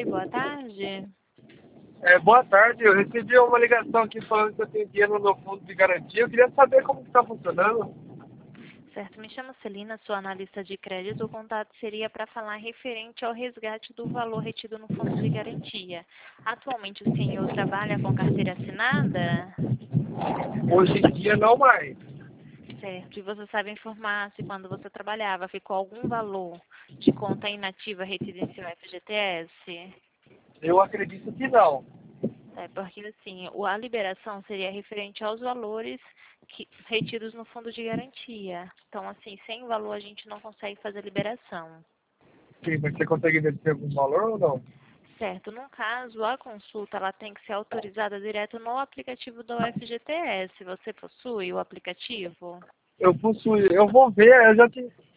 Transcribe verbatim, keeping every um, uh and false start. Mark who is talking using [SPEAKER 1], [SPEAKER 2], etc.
[SPEAKER 1] Oi, boa tarde.
[SPEAKER 2] É, boa tarde, eu recebi uma ligação aqui falando que eu tenho dinheiro no fundo de garantia. Eu queria saber como está funcionando.
[SPEAKER 1] Certo, me chamo Celina, sou analista de crédito. O contato seria para falar referente ao resgate do valor retido no fundo de garantia. Atualmente o senhor trabalha com carteira assinada?
[SPEAKER 2] Hoje em dia não mais.
[SPEAKER 1] Certo, e você sabe informar se quando você trabalhava ficou algum valor de conta inativa retido em seu F G T S?
[SPEAKER 2] Eu acredito que não.
[SPEAKER 1] É, porque assim, o- a liberação seria referente aos valores que- retidos no fundo de garantia. Então, assim, sem valor a gente não consegue fazer liberação.
[SPEAKER 2] Sim, mas você consegue ver se tem algum valor ou não?
[SPEAKER 1] Certo, no caso, a consulta ela tem que ser autorizada direto no aplicativo do F G T S. Você possui o aplicativo?
[SPEAKER 2] Eu possuo, eu vou ver, eu já te,